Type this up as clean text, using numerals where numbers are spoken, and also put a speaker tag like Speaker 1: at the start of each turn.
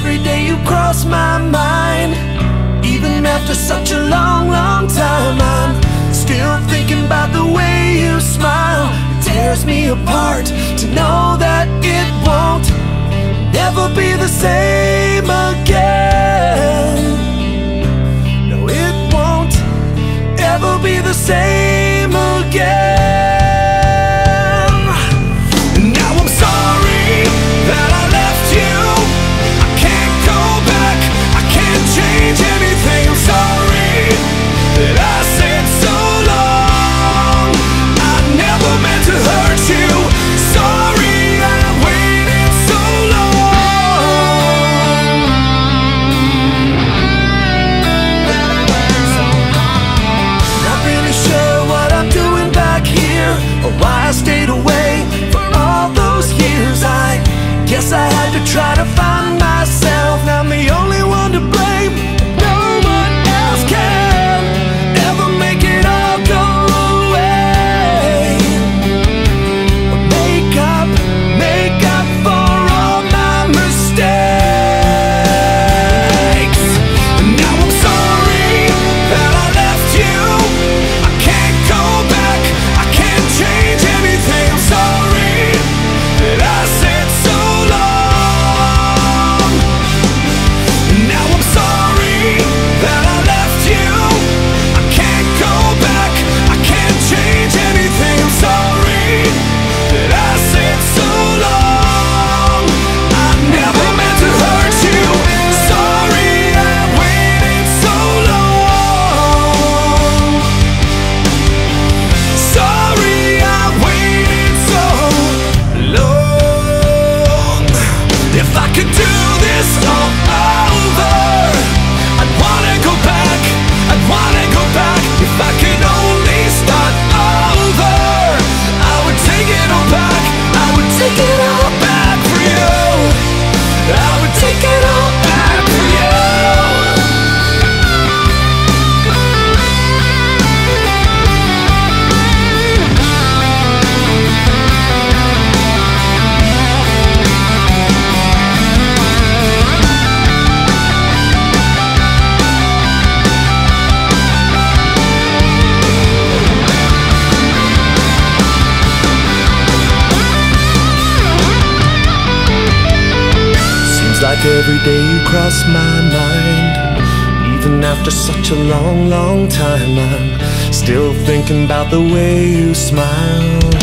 Speaker 1: every day you cross my mind. Even after such a long, long time, I'm still thinking about the way you smile. It tears me apart to know that it won't never be the same again. No, it won't ever be the same again. Now I'm sorry that I left you. I can't go back, I can't change anything. I'm sorry that I said so long. I never meant to hurt you. Sorry I waited so long. Not really sure what I'm doing back here, or why I stayed away for all those years. I guess I had to try to find myself. Now I'm the only one to blame. No one else can ever make it all go away. Make up for all my mistakes. And now I'm sorry that I left you. I can't go back, I can't change anything. I'm sorry that I said so long. Now I'm sorry that I left you. I can't go back, I can't change anything. I'm sorry that I said so long. I never meant to hurt you. Sorry I waited so long. Sorry I waited so long. If I could do this all over, I'd wanna go back, I'd wanna go back. If I could only start over, I would take it all back, I would take it all back for you. I would take it all back for you. Seems like every day you cross my mind. Even after such a long, long time, I'm still thinking about the way you smile.